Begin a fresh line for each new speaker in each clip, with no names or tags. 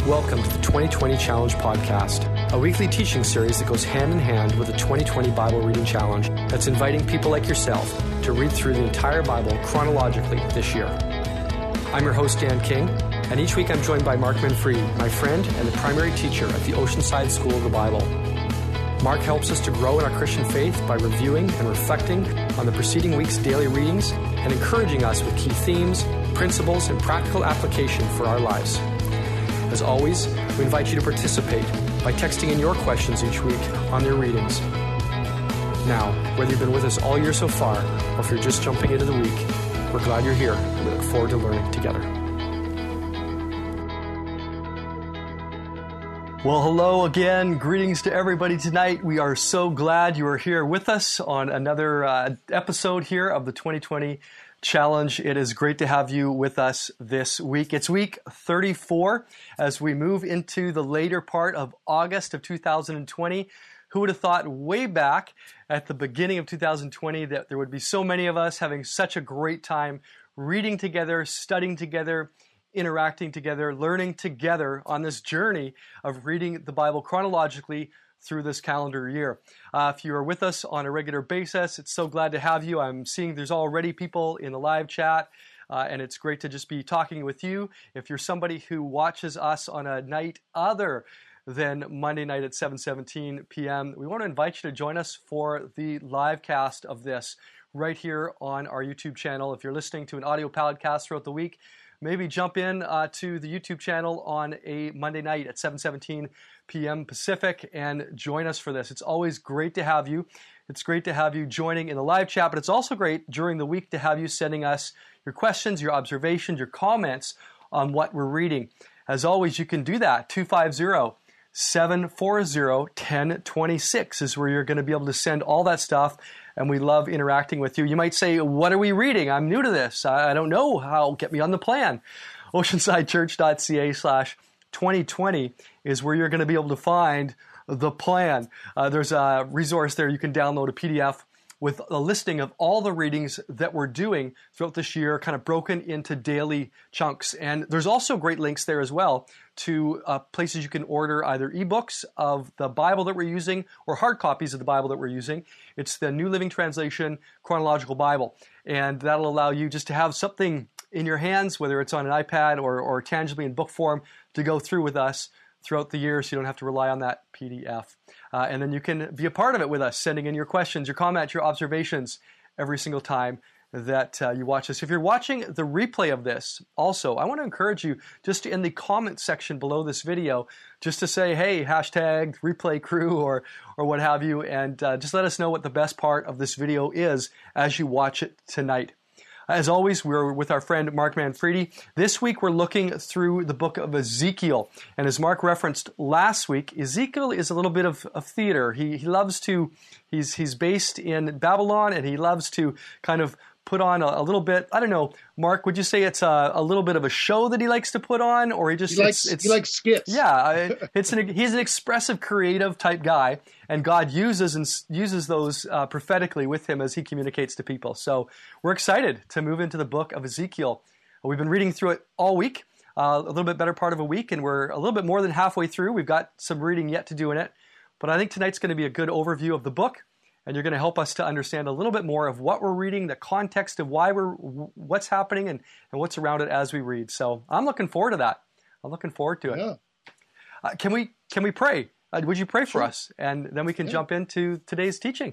Welcome to the 2020 Challenge Podcast, a weekly teaching series that goes hand in hand with the 2020 Bible Reading Challenge that's inviting people like yourself to read through the entire Bible chronologically this year. I'm your host, Dan King, and each week I'm joined by Mark Manfredi, my friend and the primary teacher at the Oceanside School of the Bible. Mark helps us to grow in our Christian faith by reviewing and reflecting on the preceding week's daily readings and encouraging us with key themes, principles, and practical application for our lives. As always, we invite you to participate by texting in your questions each week on their readings. Now, whether you've been with us all year so far, or if you're just jumping into the week, we're glad you're here, and we look forward to learning together. Well, hello again. Greetings to everybody tonight. We are so glad you are here with us on another episode here of the 2020 Challenge. It is great to have you with us this week. It's week 34 as we move into the later part of August of 2020. Who would have thought way back at the beginning of 2020 that there would be so many of us having such a great time reading together, studying together, interacting together, learning together on this journey of reading the Bible chronologically through this calendar year. If you are with us on a regular basis, it's so glad to have you. I'm seeing there's already people in the live chat, and it's great to just be talking with you. If you're somebody who watches us on a night other than Monday night at 7:17 p.m., we want to invite you to join us for the live cast of this right here on our YouTube channel. If you're listening to an audio podcast throughout the week, maybe jump in to the YouTube channel on a Monday night at 7:17 p.m. Pacific and join us for this. It's always great to have you. It's great to have you joining in the live chat, but it's also great during the week to have you sending us your questions, your observations, your comments on what we're reading. As always, you can do that. 250-740-1026 is where you're going to be able to send all that stuff, and we love interacting with you. You might say, what are we reading? I'm new to this. I don't know how. Get me on the plan. oceansidechurch.ca/2020 is where you're going to be able to find the plan. There's a resource there. You can download a PDF with a listing of all the readings that we're doing throughout this year, kind of broken into daily chunks. And there's also great links there as well to places you can order either ebooks of the Bible that we're using or hard copies of the Bible that we're using. It's the New Living Translation Chronological Bible. And that'll allow you just to have something in your hands, whether it's on an iPad or tangibly in book form, to go through with us throughout the year, so you don't have to rely on that PDF. And then you can be a part of it with us, sending in your questions, your comments, your observations every single time that you watch this. If you're watching the replay of this, also, I want to encourage you just in the comment section below this video, just to say, hey, hashtag replay crew or what have you, and just let us know what the best part of this video is as you watch it tonight. As always, we're with our friend Mark Manfredi. This week, we're looking through the book of Ezekiel. And as Mark referenced last week, Ezekiel is a little bit of theater. He loves to, he's based in Babylon, and he loves to kind of put on a little bit, I don't know, Mark, would you say it's a little bit of a show that he likes to put on? Or he just,
he likes skits.
Yeah, he's an expressive, creative type guy, and God uses those prophetically with him as he communicates to people. So we're excited to move into the book of Ezekiel. We've been reading through it all week, a little bit better part of a week, and we're a little bit more than halfway through. We've got some reading yet to do in it, but I think tonight's going to be a good overview of the book. And you're going to help us to understand a little bit more of what we're reading, the context of what's happening, and what's around it as we read. So I'm looking forward to that. I'm looking forward to it.
Yeah.
Can we pray? Would you pray for us? And then we can jump into today's teaching.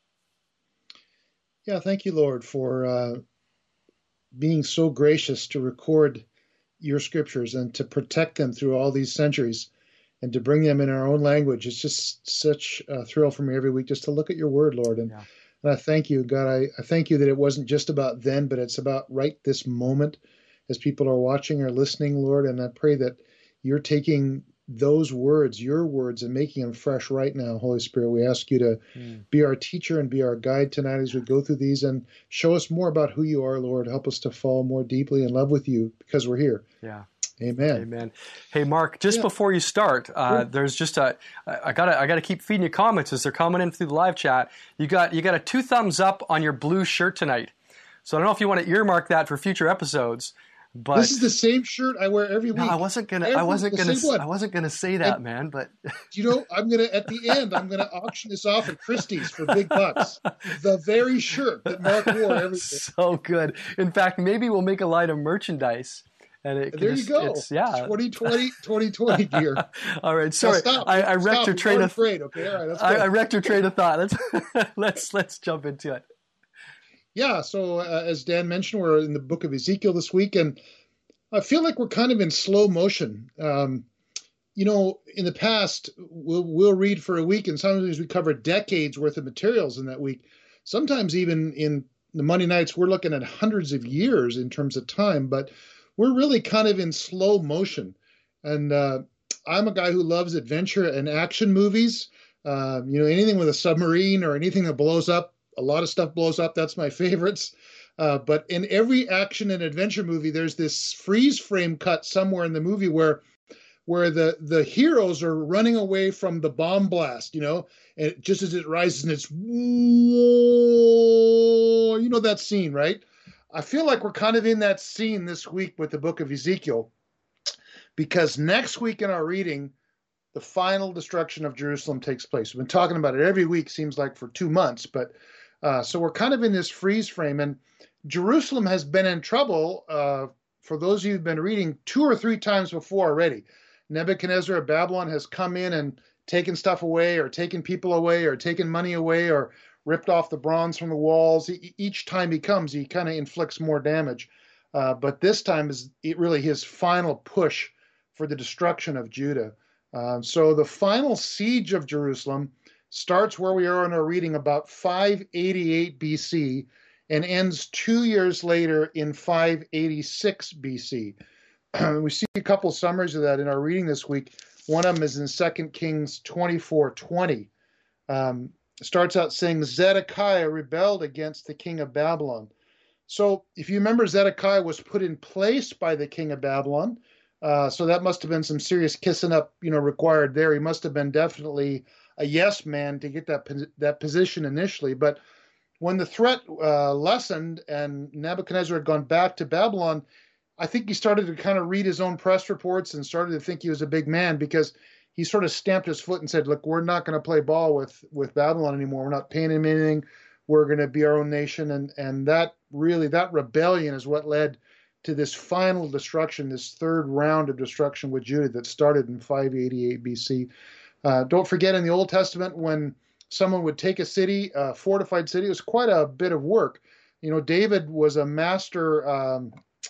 Yeah, thank you, Lord, for being so gracious to record your scriptures and to protect them through all these centuries, and to bring them in our own language. It's just such a thrill for me every week just to look at your word, Lord. And I thank you, God. I thank you that it wasn't just about then, but it's about right this moment as people are watching or listening, Lord. And I pray that you're taking those words, your words, and making them fresh right now, Holy Spirit. We ask you to be our teacher and be our guide tonight as we go through these, and show us more about who you are, Lord. Help us to fall more deeply in love with you because we're here.
Yeah.
Amen.
Amen. Hey, Mark, just before you start, there's just I gotta keep feeding you comments as they're coming in through the live chat. You got a 2 thumbs up on your blue shirt tonight. So I don't know if you want to earmark that for future episodes,
This
But
is the same shirt I wear every
no, I
week.
wasn't gonna,
The same
I
one.
wasn't gonna say that,
And
man. But
I'm gonna at the end, I'm gonna auction this off at Christie's for big bucks. The very shirt that Mark wore every day.
so good. In fact, maybe we'll make a line of merchandise, and it can
There you
just,
go.
it's yeah.
2020 gear.
All right,
Now
sorry,
stop.
I wrecked
Stop.
your
You're
train
going
of.
afraid. Okay. All right. Let's
I
go.
wrecked your train of thought. Let's jump into it.
Yeah. So as Dan mentioned, we're in the book of Ezekiel this week, and I feel like we're kind of in slow motion. In the past, we'll read for a week, and sometimes we cover decades worth of materials in that week. Sometimes even in the Monday nights, we're looking at hundreds of years in terms of time, but we're really kind of in slow motion. And I'm a guy who loves adventure and action movies. Anything with a submarine or anything that blows up. A lot of stuff blows up. That's my favorites. But in every action and adventure movie, there's this freeze frame cut somewhere in the movie where the heroes are running away from the bomb blast, and just as it rises and it's, that scene, right? I feel like we're kind of in that scene this week with the book of Ezekiel, because next week in our reading, the final destruction of Jerusalem takes place. We've been talking about it every week, seems like for 2 months, but so we're kind of in this freeze frame, and Jerusalem has been in trouble, for those of you who've been reading, 2 or 3 times before already. Nebuchadnezzar of Babylon has come in and taken stuff away, or taken people away, or taken money away, or ripped off the bronze from the walls. Each time he comes, he kind of inflicts more damage. But this time is really his final push for the destruction of Judah. So the final siege of Jerusalem starts where we are in our reading, about 588 BC, and ends 2 years later in 586 BC. We see a couple summaries of that in our reading this week. One of them is in 2 Kings 24:20. Starts out saying, Zedekiah rebelled against the king of Babylon. So if you remember, Zedekiah was put in place by the king of Babylon. So that must have been some serious kissing up, required there. He must have been definitely a yes man to get that position initially. But when the threat lessened and Nebuchadnezzar had gone back to Babylon, I think he started to kind of read his own press reports and started to think he was a big man, because he sort of stamped his foot and said, look, we're not going to play ball with Babylon anymore. We're not paying him anything. We're going to be our own nation. And that rebellion is what led to this final destruction, this third round of destruction with Judah that started in 588 BC. Don't forget, in the Old Testament, when someone would take a city, a fortified city, it was quite a bit of work. David was a master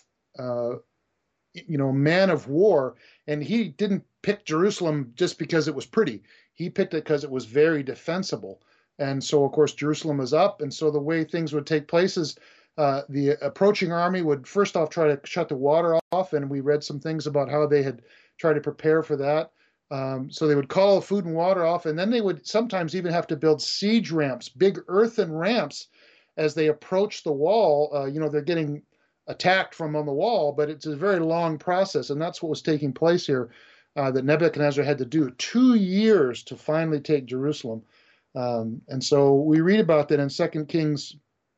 man of war, and he didn't pick Jerusalem just because it was pretty. He picked it because it was very defensible. And so, of course, Jerusalem was up. And so the way things would take place is the approaching army would first off try to shut the water off. And we read some things about how they had tried to prepare for that. So they would call the food and water off. And then they would sometimes even have to build siege ramps, big earthen ramps, as they approach the wall. They're getting attacked from on the wall, but it's a very long process, and that's what was taking place here, that Nebuchadnezzar had to do. 2 years to finally take Jerusalem. And so we read about that in 2 Kings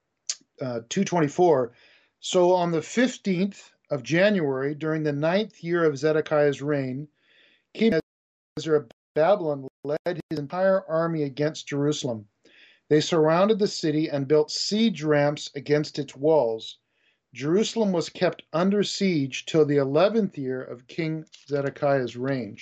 2:24. So on the 15th of January, during the 9th year of Zedekiah's reign, King Nebuchadnezzar of Babylon led his entire army against Jerusalem. They surrounded the city and built siege ramps against its walls. Jerusalem was kept under siege till the 11th year of King Zedekiah's reign.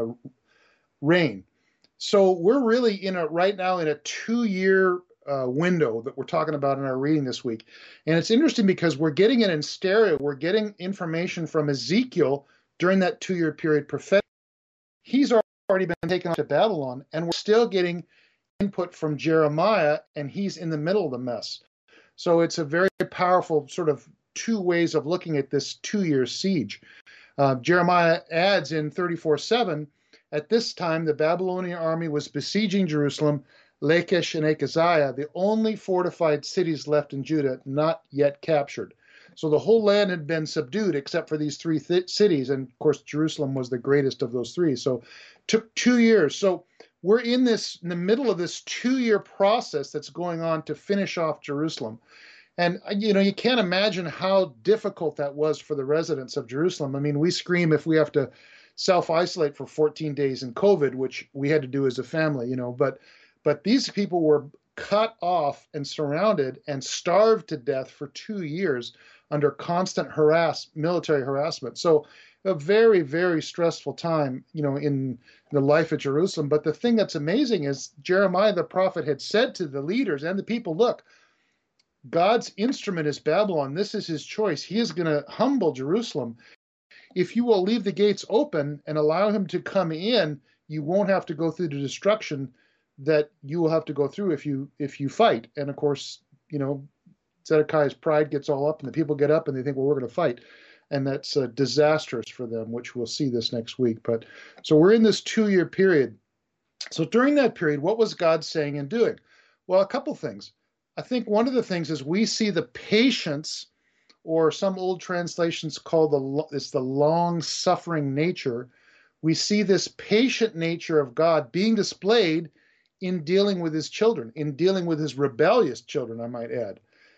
So we're really right now in a 2-year window that we're talking about in our reading this week. And it's interesting because we're getting it in stereo. We're getting information from Ezekiel during that 2-year period prophetic. He's already been taken off to Babylon, and we're still getting input from Jeremiah, and he's in the middle of the mess. So it's a very powerful sort of 2 ways of looking at this 2-year siege. Jeremiah adds in 34:7, at this time the Babylonian army was besieging Jerusalem, Lachish and Achaziah, the only fortified cities left in Judah, not yet captured. So the whole land had been subdued except for these 3 cities, and of course Jerusalem was the greatest of those 3. So it took 2 years. So we're in the middle of this 2-year process that's going on to finish off Jerusalem. And, you can't imagine how difficult that was for the residents of Jerusalem. I mean, we scream if we have to self-isolate for 14 days in COVID, which we had to do as a family, but these people were cut off and surrounded and starved to death for 2 years under constant military harassment. So a very, very stressful time, in the life of Jerusalem. But the thing that's amazing is Jeremiah the prophet had said to the leaders and the people, look, God's instrument is Babylon. This is his choice. He is going to humble Jerusalem. If you will leave the gates open and allow him to come in, you won't have to go through the destruction that you will have to go through if you fight. And of course, Zedekiah's pride gets all up and the people get up and they think, well, we're going to fight. And that's disastrous for them, which we'll see this next week. But so we're in this 2-year period. So during that period, what was God saying and doing? Well, a couple things. I think one of the things is we see the patience, or some old translations call the long-suffering nature. We see this patient nature of God being displayed in dealing with his children, in dealing with his rebellious children, I might add.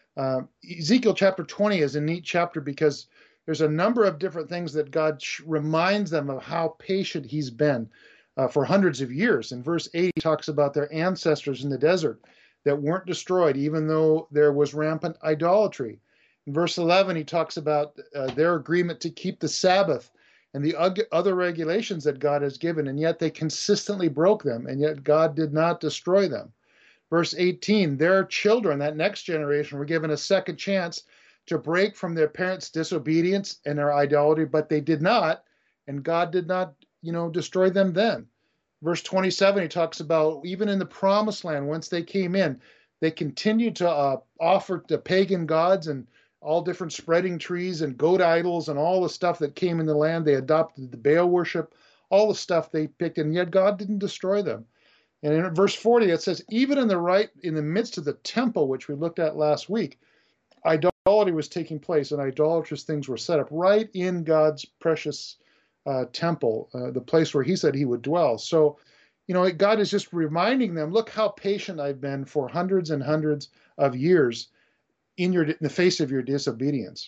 Ezekiel chapter 20 is a neat chapter because there's a number of different things that God reminds them of how patient he's been for hundreds of years. In verse 8, he talks about their ancestors in the desert that weren't destroyed, even though there was rampant idolatry. In verse 11, he talks about their agreement to keep the Sabbath and the other regulations that God has given, and yet they consistently broke them, and yet God did not destroy them. Verse 18, their children, that next generation, were given a second chance to break from their parents' disobedience and their idolatry, but they did not, and God did not, destroy them then. Verse 27, he talks about even in the promised land, once they came in, they continued to offer to pagan gods and all different spreading trees and goat idols and all the stuff that came in the land. They adopted the Baal worship, all the stuff they picked, and yet God didn't destroy them. And in verse 40, it says, even in the midst of the temple, which we looked at last week, idolatry was taking place and idolatrous things were set up right in God's precious temple, the place where he said he would dwell. So, God is just reminding them, look how patient I've been for hundreds and hundreds of years in the face of your disobedience.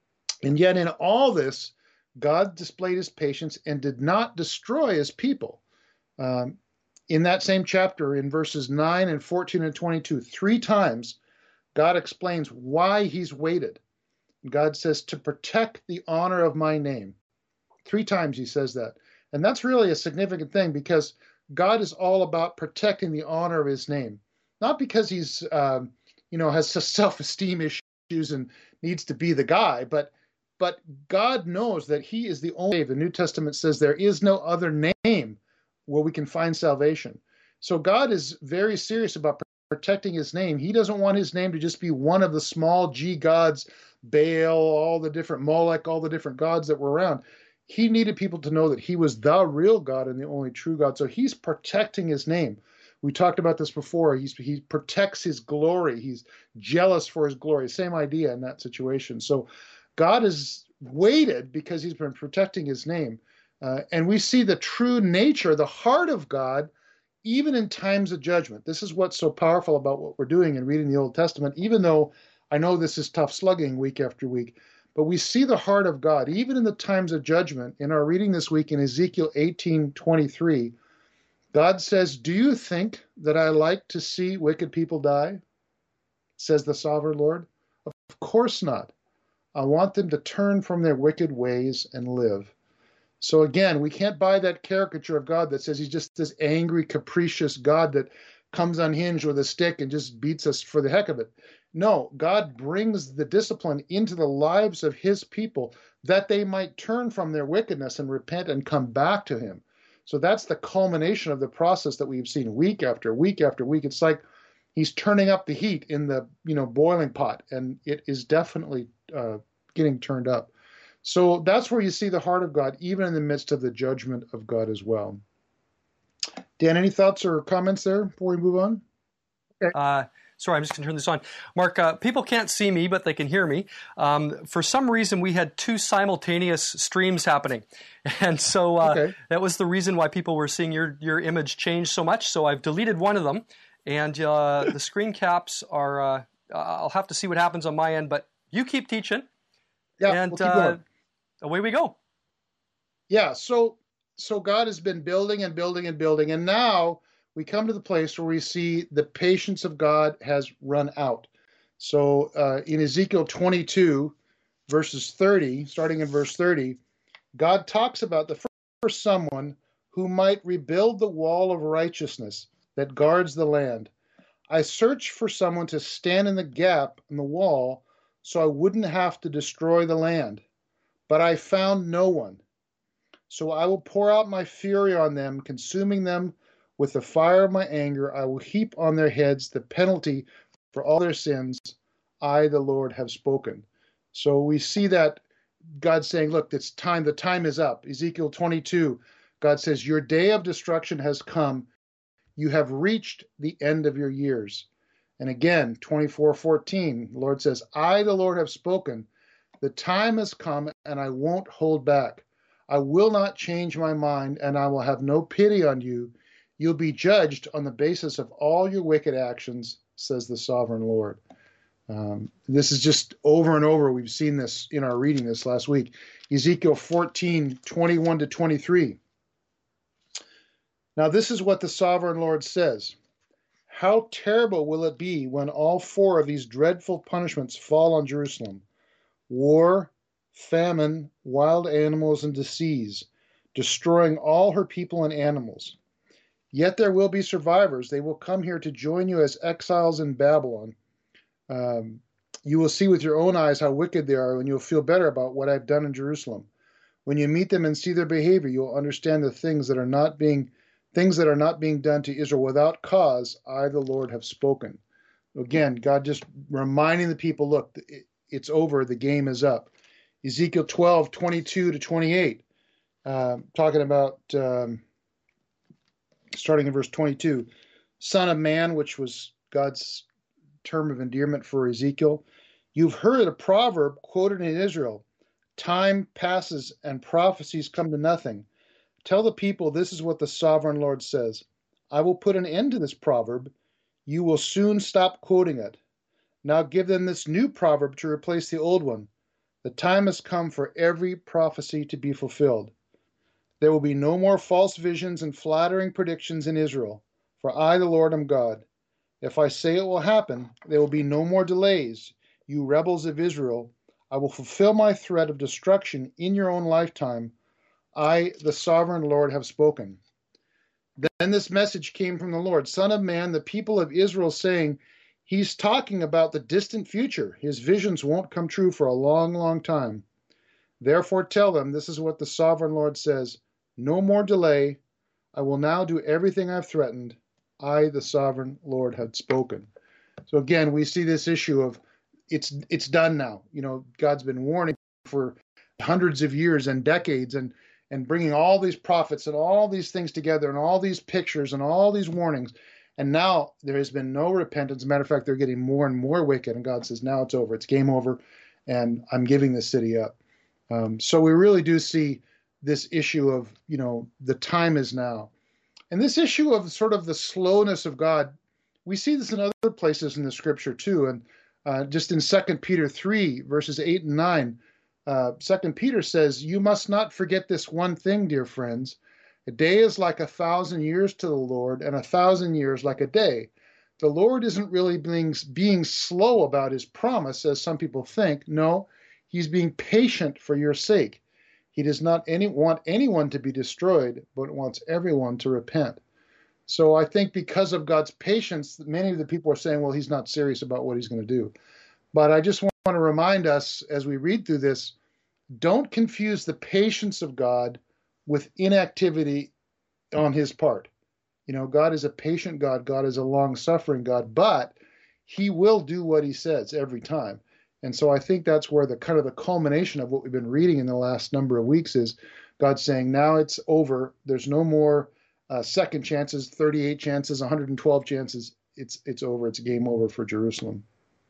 And yet in all this, God displayed his patience and did not destroy his people. In that same chapter, in verses 9 and 14 and 22, 3 times, God explains why he's waited. God says, to protect the honor of my name. 3 times he says that. And that's really a significant thing because God is all about protecting the honor of his name. Not because he's, has self-esteem issues and needs to be the guy, but God knows that he is the only. The New Testament says there is no other name where we can find salvation. So God is very serious about protecting his name. He doesn't want his name to just be one of the small g gods, Baal, all the different Molech, all the different gods that were around. He needed people to know that he was the real God and the only true God. So he's protecting his name. We talked about this before. He protects his glory. He's jealous for his glory. Same idea in that situation. So God has waited because he's been protecting his name. And we see the true nature, the heart of God, even in times of judgment. This is what's so powerful about what we're doing and reading the Old Testament, even though I know this is tough slugging week after week. But we see the heart of God, even in the times of judgment. In our reading this week in Ezekiel 18:23, God says, do you think that I like to see wicked people die? Says the sovereign Lord. Of course not. I want them to turn from their wicked ways and live. So again, we can't buy that caricature of God that says he's just this angry, capricious God that comes unhinged with a stick and just beats us for the heck of it. No, God brings the discipline into the lives of his people that they might turn from their wickedness and repent and come back to him. So that's the culmination of the process that we've seen week after week after week. It's like he's turning up the heat in the boiling pot, and it is definitely getting turned up. So that's where you see the heart of God, even in the midst of the judgment of God as well. Dan, any thoughts or comments there before we move on?
Okay. Sorry, I'm just going to turn this on. Mark, people can't see me, but they can hear me. For some reason, we had 2 simultaneous streams happening. And so that was the reason why people were seeing your image change so much. So I've deleted one of them. And the screen caps are I'll have to see what happens on my end, but you keep teaching.
Yeah,
And
we'll keep going.
Away we go.
Yeah, so God has been building and building and building, and now we come to the place where we see the patience of God has run out. So in Ezekiel 22, verses 30, starting in verse 30, God talks about the first someone who might rebuild the wall of righteousness that guards the land. I searched for someone to stand in the gap in the wall so I wouldn't have to destroy the land, but I found no one. So I will pour out my fury on them, consuming them with the fire of my anger. I will heap on their heads the penalty for all their sins. I, the Lord, have spoken. So we see that God saying, look, it's time. The time is up. Ezekiel 22, God says, your day of destruction has come. You have reached the end of your years. And again, 24:14, the Lord says, I, the Lord, have spoken. The time has come, and I won't hold back. I will not change my mind, and I will have no pity on you. You'll be judged on the basis of all your wicked actions, says the sovereign Lord. This is just over and over. We've seen this in our reading this last week. Ezekiel 14:21-23. Now this is what the sovereign Lord says. How terrible will it be when all four of these dreadful punishments fall on Jerusalem? War, famine, wild animals, and disease, destroying all her people and animals. Yet there will be survivors. They will come here to join you as exiles in Babylon. You will see with your own eyes how wicked they are, and you'll feel better about what I've done in Jerusalem. When you meet them and see their behavior, you'll understand the things that are not being done to Israel without cause. I, the Lord, have spoken. Again, God just reminding the people, look, it's over. The game is up. Ezekiel 12:22-28, talking about, starting in verse 22, Son of man, which was God's term of endearment for Ezekiel. You've heard a proverb quoted in Israel. Time passes and prophecies come to nothing. Tell the people this is what the sovereign Lord says. I will put an end to this proverb. You will soon stop quoting it. Now give them this new proverb to replace the old one. The time has come for every prophecy to be fulfilled. There will be no more false visions and flattering predictions in Israel, for I, the Lord, am God. If I say it will happen, there will be no more delays. You rebels of Israel, I will fulfill my threat of destruction in your own lifetime. I, the sovereign Lord, have spoken. Then this message came from the Lord. Son of man, the people of Israel saying, he's talking about the distant future. His visions won't come true for a long, long time. Therefore tell them, this is what the sovereign Lord says. No more delay. I will now do everything I've threatened. I, the sovereign Lord, had spoken. So again, we see this issue of it's done now. You know, God's been warning for hundreds of years and decades and bringing all these prophets and all these things together and all these pictures and all these warnings. And now there has been no repentance. As a matter of fact, they're getting more and more wicked. And God says, now it's over. It's game over. And I'm giving this city up. So we really do see this issue of, you know, the time is now. And this issue of sort of the slowness of God, we see this in other places in the scripture too. And just in 2 Peter 3, verses 8 and 9, 2 Peter says, you must not forget this one thing, dear friends. A day is like 1,000 years to the Lord, and 1,000 years like a day. The Lord isn't really being slow about his promise, as some people think. No, he's being patient for your sake. He does not want anyone to be destroyed, but wants everyone to repent. So I think because of God's patience, many of the people are saying, well, he's not serious about what he's going to do. But I just want to remind us as we read through this, don't confuse the patience of God with inactivity on his part. You know, God is a patient God. God is a long-suffering God, but he will do what he says every time. And so I think that's where the kind of the culmination of what we've been reading in the last number of weeks is God saying, now it's over. There's no more second chances, 38 chances, 112 chances. It's over. It's game over for Jerusalem.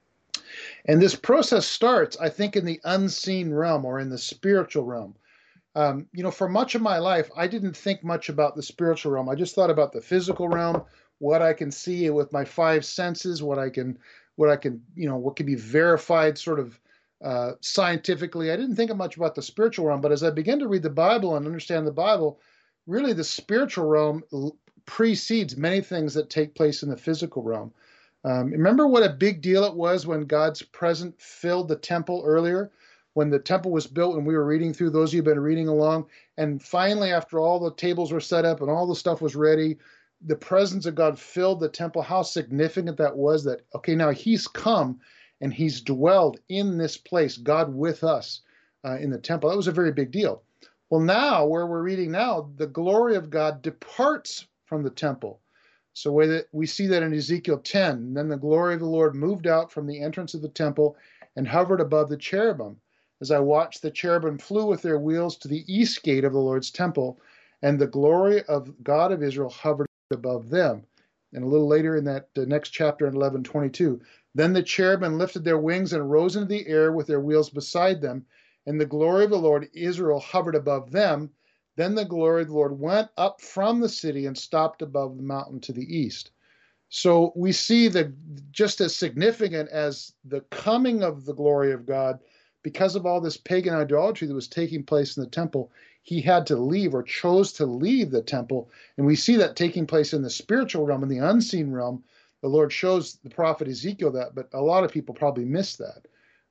And this process starts, I think, in the unseen realm or in the spiritual realm. You know, for much of my life, I didn't think much about the spiritual realm. I just thought about the physical realm, what I can see with my five senses, what I can what I can, what can be verified sort of scientifically. I didn't think much about the spiritual realm, but as I began to read the Bible and understand the Bible, really the spiritual realm precedes many things that take place in the physical realm. Remember what a big deal it was when God's presence filled the temple earlier, when the temple was built and we were reading through, those of you who've been reading along, and finally after all the tables were set up and all the stuff was ready, the presence of God filled the temple. How significant that was, that, okay, now he's come and he's dwelled in this place, God with us in the temple. That was a very big deal. Well, now, where we're reading now, the glory of God departs from the temple. So we see that in Ezekiel 10. And then the glory of the Lord moved out from the entrance of the temple and hovered above the cherubim. As I watched, the cherubim flew with their wheels to the east gate of the Lord's temple, and the glory of God of Israel hovered above them. And a little later in that next chapter in 11:22, then the cherubim lifted their wings and rose into the air with their wheels beside them, and the glory of the Lord Israel hovered above them. Then the glory of the Lord went up from the city and stopped above the mountain to the east. So we see that just as significant as the coming of the glory of God, because of all this pagan idolatry that was taking place in the temple, he had to leave, or chose to leave, the temple. And we see that taking place in the spiritual realm, in the unseen realm. The Lord shows the prophet Ezekiel that, but a lot of people probably miss that.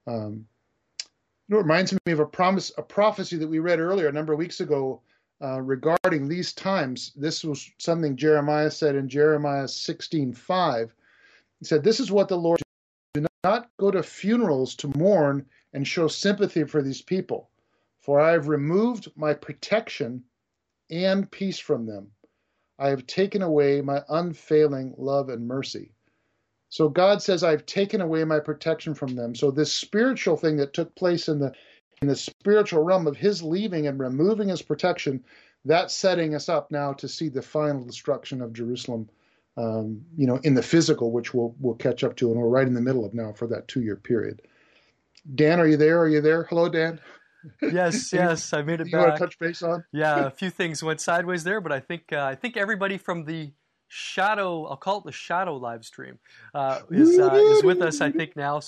It reminds me of a prophecy that we read earlier a number of weeks ago regarding these times. This was something Jeremiah said in Jeremiah 16:5. He said, "This is what the Lord, do not go to funerals to mourn and show sympathy for these people, for I have removed my protection and peace from them. I have taken away my unfailing love and mercy." So God says, I've taken away my protection from them. So this spiritual thing that took place in the spiritual realm of his leaving and removing his protection, that's setting us up now to see the final destruction of Jerusalem, in the physical, which we'll catch up to, and we're right in the middle of now for that 2-year period. Dan, are you there? Are you there? Hello, Dan.
Yes, I made it back.
You want to touch base on?
Yeah, a few things went sideways there, but I think everybody from the Shadow, I'll call it the Shadow live stream, is with us, I think, now.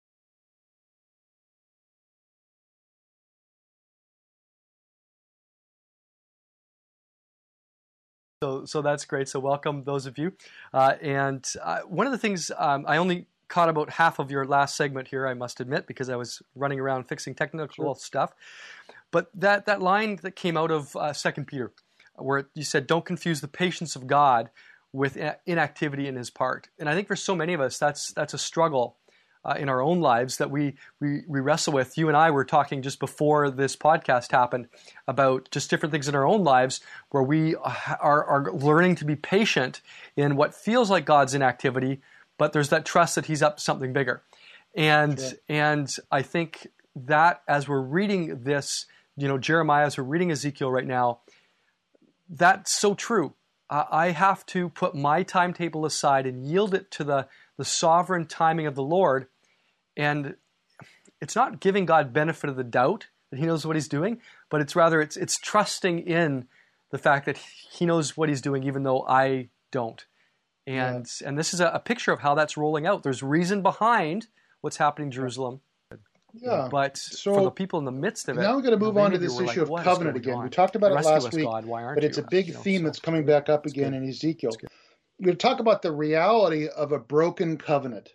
So that's great. So welcome, those of you. And one of the things, I only caught about half of your last segment here, I must admit, because I was running around fixing technical stuff. But that line that came out of 2 Peter, where you said, don't confuse the patience of God with inactivity in his part. And I think for so many of us, that's a struggle in our own lives that we wrestle with. You and I were talking just before this podcast happened about just different things in our own lives where we are learning to be patient in what feels like God's inactivity, but there's that trust that he's up to something bigger. And I think that as we're reading this, Jeremiah, as we're reading Ezekiel right now, that's so true. I have to put my timetable aside and yield it to the sovereign timing of the Lord. And it's not giving God benefit of the doubt that he knows what he's doing, but it's rather it's trusting in the fact that he knows what he's doing, even though I don't. And this is a picture of how that's rolling out. There's reason behind what's happening in Jerusalem.
Yeah.
But for the people in the midst of it,
now we're going to move on to this issue of covenant again. We talked about it last week, but it's a big theme that's coming back up again in Ezekiel. We're going to talk about the reality of a broken covenant.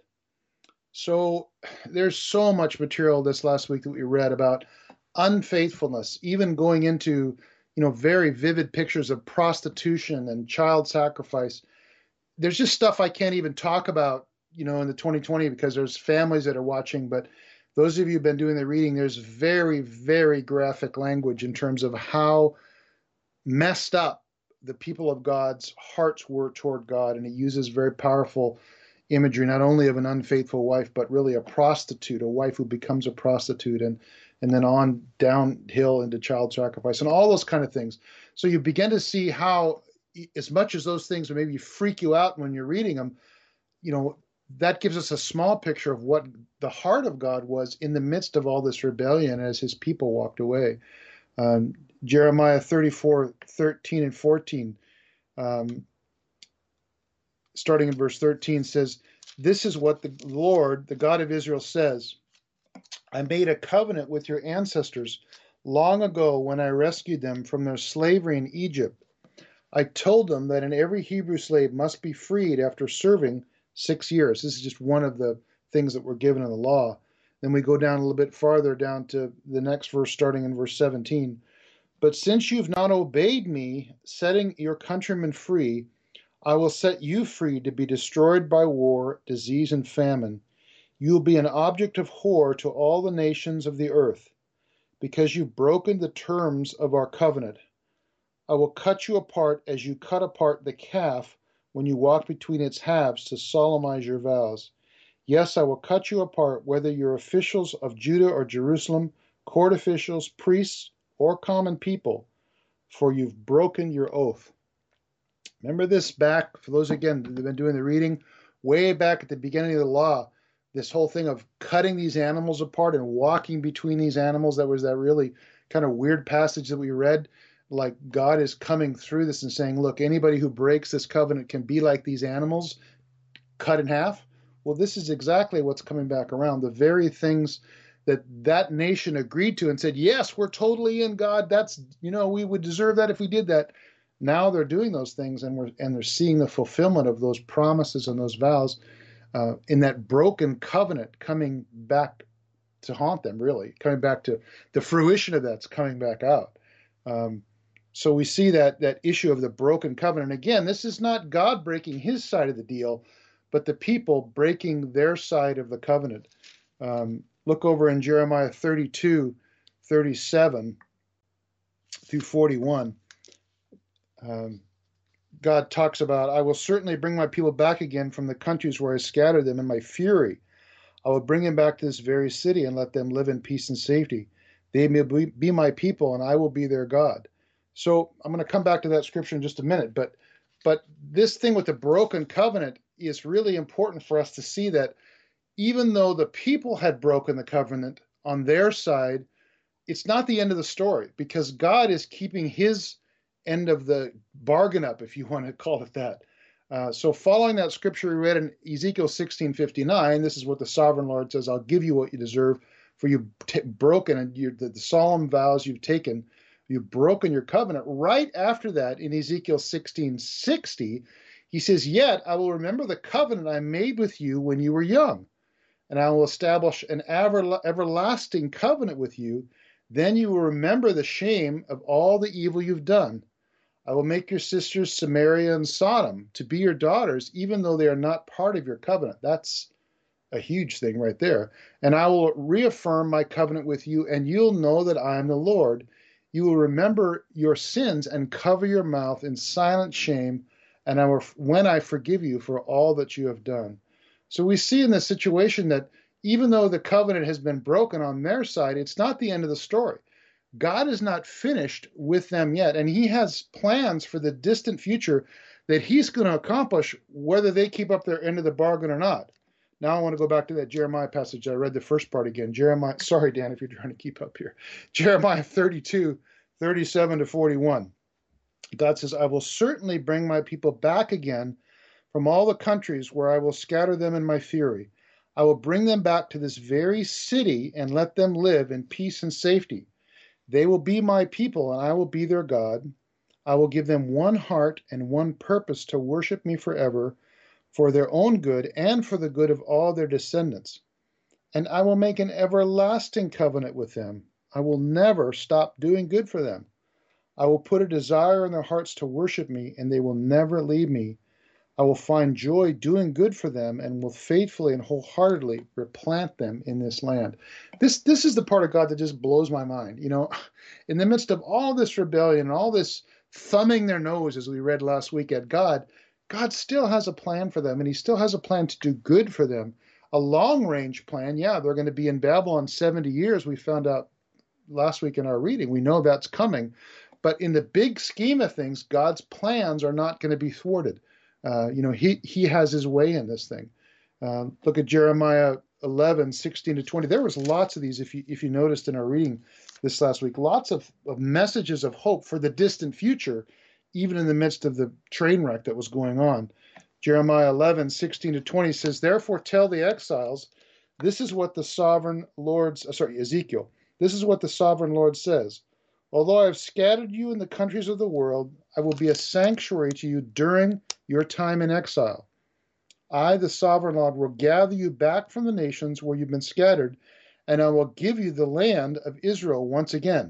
So there's so much material this last week that we read about unfaithfulness, even going into, very vivid pictures of prostitution and child sacrifice. There's just stuff I can't even talk about, in the 2020 because there's families that are watching, but those of you who've been doing the reading, there's very, very graphic language in terms of how messed up the people of God's hearts were toward God. And he uses very powerful imagery, not only of an unfaithful wife, but really a prostitute, a wife who becomes a prostitute, and then on downhill into child sacrifice and all those kind of things. So you begin to see how, as much as those things maybe freak you out when you're reading them, that gives us a small picture of what the heart of God was in the midst of all this rebellion as his people walked away. Jeremiah 34:13 and 14, starting in verse 13, says, This is what the Lord, the God of Israel, says. I made a covenant with your ancestors long ago when I rescued them from their slavery in Egypt. I told them that every Hebrew slave must be freed after serving 6 years. This is just one of the things that were given in the law. Then we go down a little bit farther down to the next verse, starting in verse 17. But since you've not obeyed me, setting your countrymen free, I will set you free to be destroyed by war, disease, and famine. You will be an object of horror to all the nations of the earth, because you've broken the terms of our covenant. I will cut you apart as you cut apart the calf when you walk between its halves to solemnize your vows. Yes, I will cut you apart, whether you're officials of Judah or Jerusalem, court officials, priests, or common people, for you've broken your oath. Remember this back, for those, again, that have been doing the reading, way back at the beginning of the law, this whole thing of cutting these animals apart and walking between these animals. That was that really kind of weird passage that we read. Like God is coming through this and saying, look, anybody who breaks this covenant can be like these animals, cut in half. Well, this is exactly what's coming back around. The very things that nation agreed to and said, yes, we're totally in, God. That's, we would deserve that if we did that. Now they're doing those things, and they're seeing the fulfillment of those promises and those vows in that broken covenant coming back to haunt them, really, coming back to the fruition of that's coming back out. So we see that issue of the broken covenant. Again, this is not God breaking his side of the deal, but the people breaking their side of the covenant. Look over in Jeremiah 32, 37 through 41. God talks about, I will certainly bring my people back again from the countries where I scattered them in my fury. I will bring them back to this very city and let them live in peace and safety. They may be my people, and I will be their God. So I'm going to come back to that scripture in just a minute. But this thing with the broken covenant is really important for us to see that even though the people had broken the covenant on their side, it's not the end of the story, because God is keeping his end of the bargain up, if you want to call it that. So following that scripture we read in Ezekiel 16:59, this is what the sovereign Lord says, I'll give you what you deserve, for you've broken and the solemn vows you've taken, you've broken your covenant. Right after that, in Ezekiel 16:60, he says, yet I will remember the covenant I made with you when you were young, and I will establish an everlasting covenant with you. Then you will remember the shame of all the evil you've done. I will make your sisters Samaria and Sodom to be your daughters, even though they are not part of your covenant. That's a huge thing right there. And I will reaffirm my covenant with you, and you'll know that I am the Lord. You will remember your sins and cover your mouth in silent shame, and when I forgive you for all that you have done. So we see in this situation that even though the covenant has been broken on their side, it's not the end of the story. God is not finished with them yet, and he has plans for the distant future that he's going to accomplish whether they keep up their end of the bargain or not. Now I want to go back to that Jeremiah passage. I read the first part again. Sorry, Dan, if you're trying to keep up here. Jeremiah 32, 37 to 41. God says, I will certainly bring my people back again from all the countries where I will scatter them in my fury. I will bring them back to this very city and let them live in peace and safety. They will be my people, and I will be their God. I will give them one heart and one purpose to worship me forever, for their own good and for the good of all their descendants. And I will make an everlasting covenant with them. I will never stop doing good for them. I will put a desire in their hearts to worship me, and they will never leave me. I will find joy doing good for them and will faithfully and wholeheartedly replant them in this land. This is the part of God that just blows my mind. In the midst of all this rebellion and all this thumbing their nose, as we read last week at God still has a plan for them, and he still has a plan to do good for them. A long-range plan, yeah, they're going to be in Babylon 70 years. We found out last week in our reading. We know that's coming. But in the big scheme of things, God's plans are not going to be thwarted. He has his way in this thing. Look at Jeremiah 11, 16 to 20. There was lots of these, if you noticed in our reading this last week, lots of messages of hope for the distant future, even in the midst of the train wreck that was going on. Jeremiah 11:16-20 says, "Therefore tell the exiles, this is what the sovereign Ezekiel, this is what the sovereign Lord says. Although I have scattered you in the countries of the world, I will be a sanctuary to you during your time in exile. I, the sovereign Lord, will gather you back from the nations where you've been scattered, and I will give you the land of Israel once again.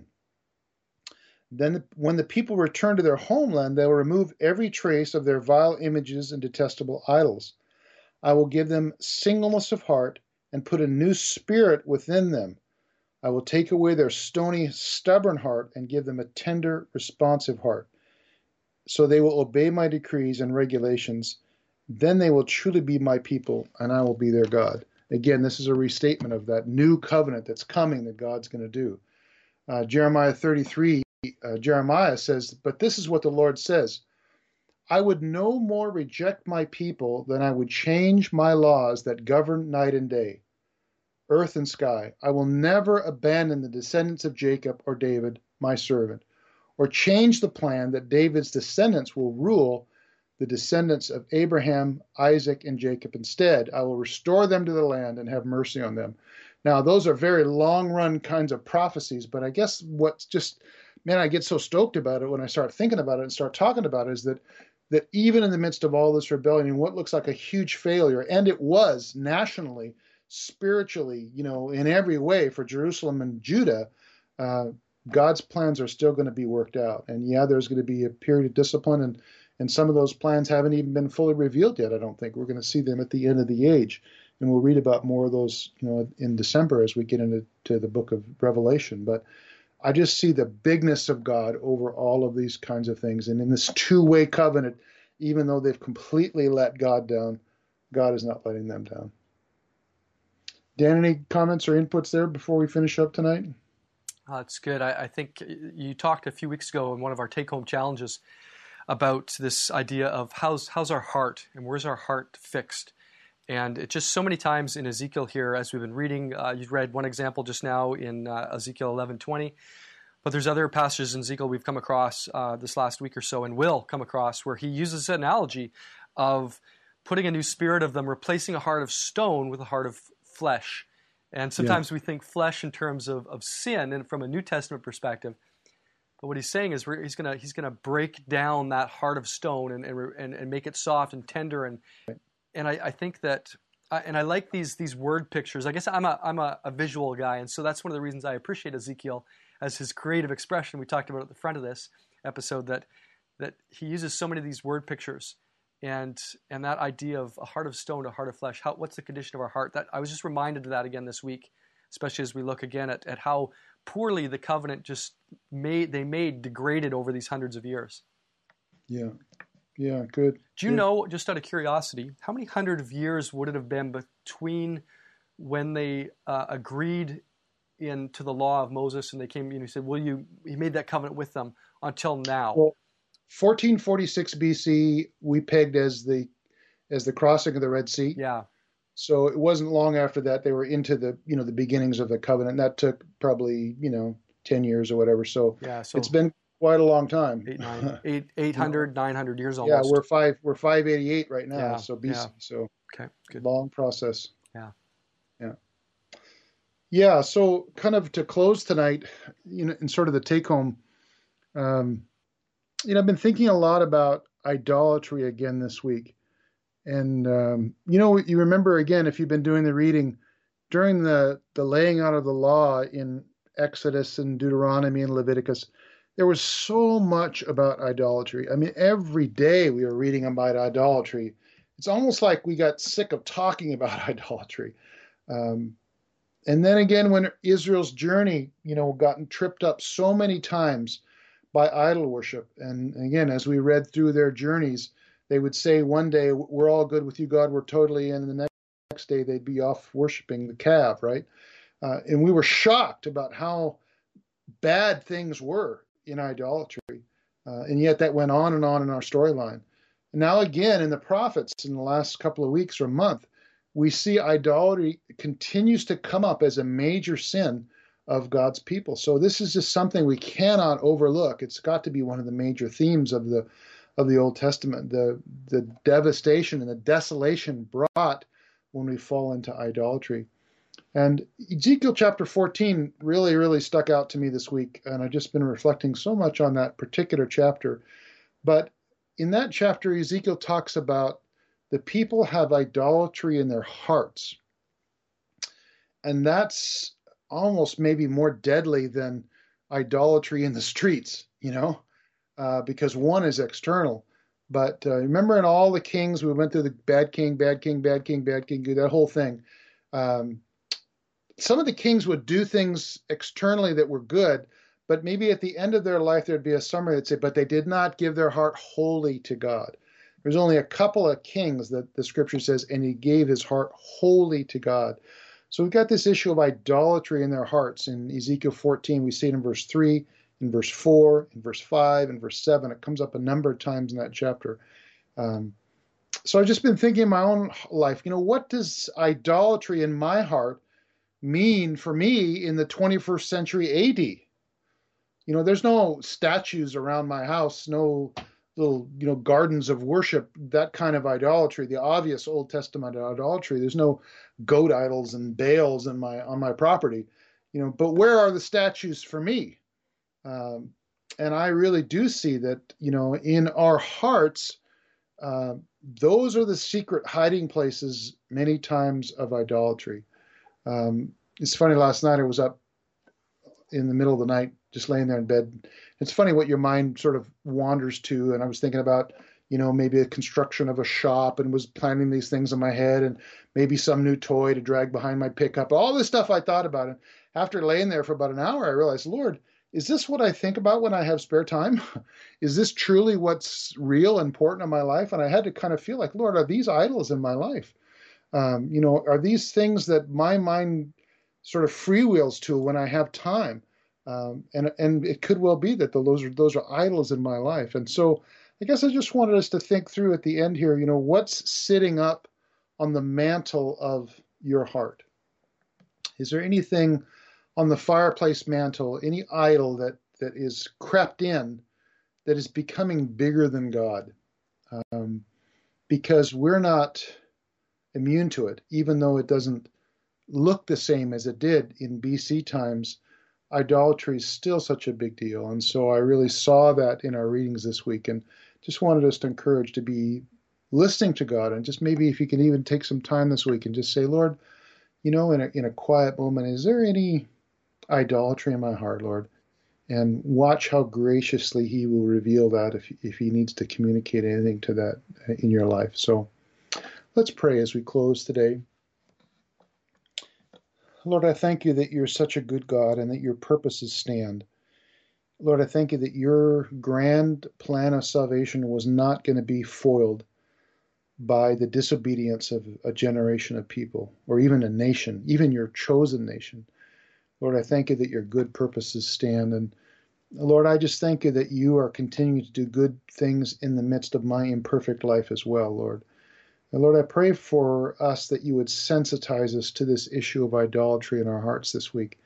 Then, when the people return to their homeland, they will remove every trace of their vile images and detestable idols. I will give them singleness of heart and put a new spirit within them. I will take away their stony, stubborn heart and give them a tender, responsive heart. So they will obey my decrees and regulations. Then they will truly be my people, and I will be their God." Again, this is a restatement of that new covenant that's coming that God's going to do. Jeremiah 33, Jeremiah says, "But this is what the Lord says. I would no more reject my people than I would change my laws that govern night and day, earth and sky. I will never abandon the descendants of Jacob or David, my servant, or change the plan that David's descendants will rule the descendants of Abraham, Isaac, and Jacob instead. I will restore them to the land and have mercy on them." Now, those are very long-run kinds of prophecies, but I guess what's just, man, I get so stoked about it when I start thinking about it and start talking about it, is that even in the midst of all this rebellion and what looks like a huge failure, and it was nationally, spiritually, in every way for Jerusalem and Judah, God's plans are still going to be worked out. And yeah, there's going to be a period of discipline, and some of those plans haven't even been fully revealed yet, I don't think. We're going to see them at the end of the age. And we'll read about more of those, in December as we get into the book of Revelation. But I just see the bigness of God over all of these kinds of things. And in this two-way covenant, even though they've completely let God down, God is not letting them down. Dan, any comments or inputs there before we finish up tonight?
It's good. I think you talked a few weeks ago in one of our take-home challenges about this idea of how's our heart and where's our heart fixed. And it just so many times in Ezekiel here, as we've been reading, you've read one example just now in Ezekiel 11:20, but there's other passages in Ezekiel we've come across this last week or so and will come across where he uses an analogy of putting a new spirit of them, replacing a heart of stone with a heart of flesh. And sometimes we think flesh in terms of sin and from a New Testament perspective. But what he's saying is he's gonna break down that heart of stone and make it soft and tender, and I think that and I like these word pictures. I guess I'm a visual guy, and so that's one of the reasons I appreciate Ezekiel as his creative expression. We talked about at the front of this episode that he uses so many of these word pictures, and that idea of a heart of stone, a heart of flesh. What's the condition of our heart? That I was just reminded of that again this week, especially as we look again at how poorly the covenant degraded over these hundreds of years.
Yeah, good.
Do you know, just out of curiosity, how many hundred of years would it have been between when they agreed into the law of Moses and they came, he said, he made that covenant with them until now?
Well, 1446 BC, we pegged as the crossing of the Red Sea.
Yeah.
So it wasn't long after that they were into the the beginnings of the covenant. That took probably 10 years or whatever. So, it's been quite a long time.
800, 900 years almost.
Yeah, we're 588 right now. So BC. Yeah. So
okay, good.
Long process.
Yeah.
So kind of to close tonight, in sort of the take home, I've been thinking a lot about idolatry again this week. And, you remember, again, if you've been doing the reading, during the laying out of the law in Exodus and Deuteronomy and Leviticus, there was so much about idolatry. I mean, every day we were reading about idolatry. It's almost like we got sick of talking about idolatry. And then again, when Israel's journey, gotten tripped up so many times by idol worship. And again, as we read through their journeys, they would say one day, "We're all good with you, God, we're totally in." And the next day they'd be off worshiping the calf, right? And we were shocked about how bad things were in idolatry. And yet that went on and on in our storyline. And now again, in the prophets in the last couple of weeks or month, we see idolatry continues to come up as a major sin of God's people. So this is just something we cannot overlook. It's got to be one of the major themes of the of the Old Testament, the devastation and the desolation brought when we fall into idolatry. And Ezekiel chapter 14 really, really stuck out to me this week, and I've just been reflecting so much on that particular chapter. But in that chapter, Ezekiel talks about the people have idolatry in their hearts. And that's almost maybe more deadly than idolatry in the streets, because one is external. But remember in all the kings, we went through the bad king, bad king, bad king, bad king, that whole thing. Some of the kings would do things externally that were good, but maybe at the end of their life, there'd be a summary that said, but they did not give their heart wholly to God. There's only a couple of kings that the scripture says, and he gave his heart wholly to God. So we've got this issue of idolatry in their hearts. In Ezekiel 14, we see it in verse 3, in verse 4, in verse 5, and verse 7. It comes up a number of times in that chapter. So I've just been thinking in my own life, what does idolatry in my heart mean for me in the 21st century AD? There's no statues around my house, no little, gardens of worship, that kind of idolatry, the obvious Old Testament idolatry. There's no goat idols and Baals on my property, but where are the statues for me? And I really do see that, in our hearts, those are the secret hiding places many times of idolatry. It's funny, last night I was up in the middle of the night, just laying there in bed. It's funny what your mind sort of wanders to. And I was thinking about, maybe a construction of a shop, and was planning these things in my head, and maybe some new toy to drag behind my pickup. All this stuff I thought about. And after laying there for about an hour, I realized, Lord, is this what I think about when I have spare time? Is this truly what's real and important in my life? And I had to kind of feel like, Lord, are these idols in my life? Are these things that my mind sort of freewheels to when I have time? And it could well be that those are idols in my life. And so I guess I just wanted us to think through at the end here, what's sitting up on the mantle of your heart? Is there anything on the fireplace mantle, any idol that is crept in, that is becoming bigger than God? Because we're not immune to it, even though it doesn't look the same as it did in BC times. Idolatry is still such a big deal. And so I really saw that in our readings this week, and just wanted us to encourage to be listening to God. And just maybe if you can even take some time this week and just say, Lord, in a quiet moment, is there any idolatry in my heart, Lord? And watch how graciously he will reveal that if he needs to communicate anything to that in your life. So let's pray as we close today. Lord, I thank you that you're such a good God and that your purposes stand. Lord, I thank you that your grand plan of salvation was not going to be foiled by the disobedience of a generation of people, or even a nation, even your chosen nation. Lord, I thank you that your good purposes stand. And Lord, I just thank you that you are continuing to do good things in the midst of my imperfect life as well, Lord. And Lord, I pray for us that you would sensitize us to this issue of idolatry in our hearts this week.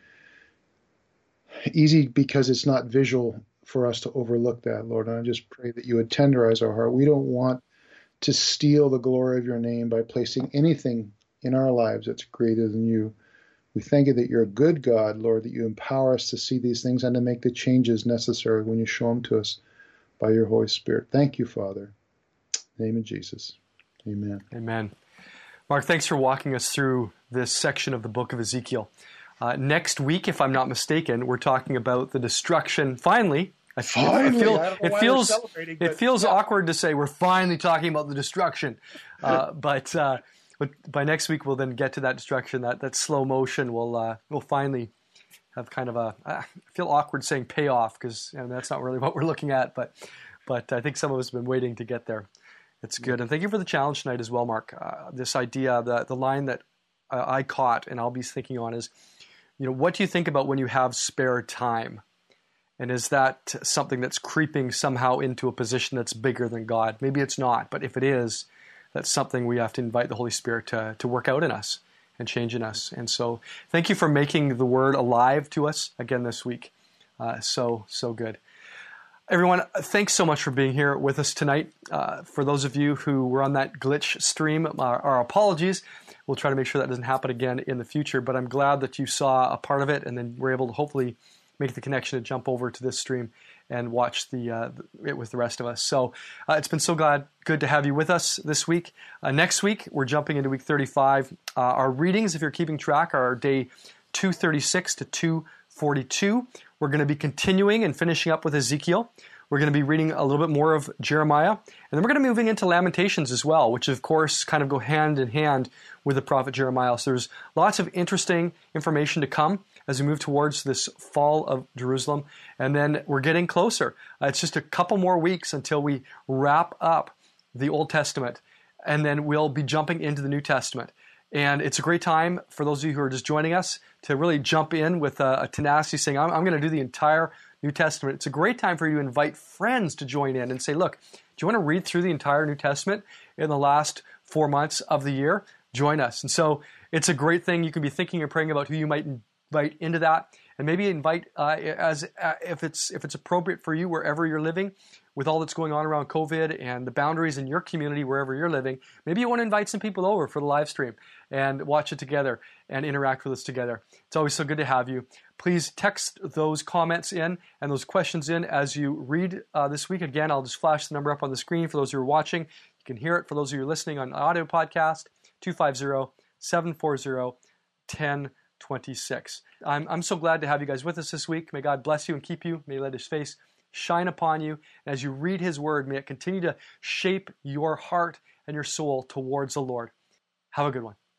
Easy because it's not visual for us to overlook that, Lord. And I just pray that you would tenderize our heart. We don't want to steal the glory of your name by placing anything in our lives that's greater than you. We thank you that you're a good God, Lord, that you empower us to see these things and to make the changes necessary when you show them to us by your Holy Spirit. Thank you, Father. In the name of Jesus. Amen.
Amen. Mark, thanks for walking us through this section of the book of Ezekiel. Next week, if I'm not mistaken, we're talking about the destruction. Finally, it feels awkward to say we're finally talking about the destruction, but by next week we'll then get to that destruction. That slow motion will finally have kind of I feel awkward saying payoff because that's not really what we're looking at, but I think some of us have been waiting to get there. It's good. And thank you for the challenge tonight as well, Mark. This idea, the line that I caught and I'll be thinking on is, what do you think about when you have spare time? And is that something that's creeping somehow into a position that's bigger than God? Maybe it's not, but if it is, that's something we have to invite the Holy Spirit to work out in us and change in us. And so thank you for making the Word alive to us again this week. So good. Everyone, thanks so much for being here with us tonight. For those of you who were on that glitch stream, our apologies. We'll try to make sure that doesn't happen again in the future, but I'm glad that you saw a part of it and then were able to hopefully make the connection to jump over to this stream and watch it with the rest of us. So it's been so good to have you with us this week. Next week, we're jumping into week 35. Our readings, if you're keeping track, are day 236 to 242. We're going to be continuing and finishing up with Ezekiel. We're going to be reading a little bit more of Jeremiah. And then we're going to be moving into Lamentations as well, which of course kind of go hand in hand with the prophet Jeremiah. So there's lots of interesting information to come as we move towards this fall of Jerusalem. And then we're getting closer. It's just a couple more weeks until we wrap up the Old Testament. And then we'll be jumping into the New Testament. And it's a great time for those of you who are just joining us to really jump in with a tenacity saying, I'm going to do the entire New Testament. It's a great time for you to invite friends to join in and say, look, do you want to read through the entire New Testament in the last 4 months of the year? Join us. And so it's a great thing. You can be thinking and praying about who you might invite into that, and maybe invite if it's appropriate for you wherever you're living, with all that's going on around COVID and the boundaries in your community wherever you're living. Maybe you want to invite some people over for the live stream and watch it together and interact with us together. It's always so good to have you. Please text those comments in and those questions in as you read this week. Again, I'll just flash the number up on the screen for those who are watching. You can hear it for those of you listening on the audio podcast, 250-740-1026. I'm so glad to have you guys with us this week. May God bless you and keep you. May He let His face shine upon you. And as you read His word, may it continue to shape your heart and your soul towards the Lord. Have a good one.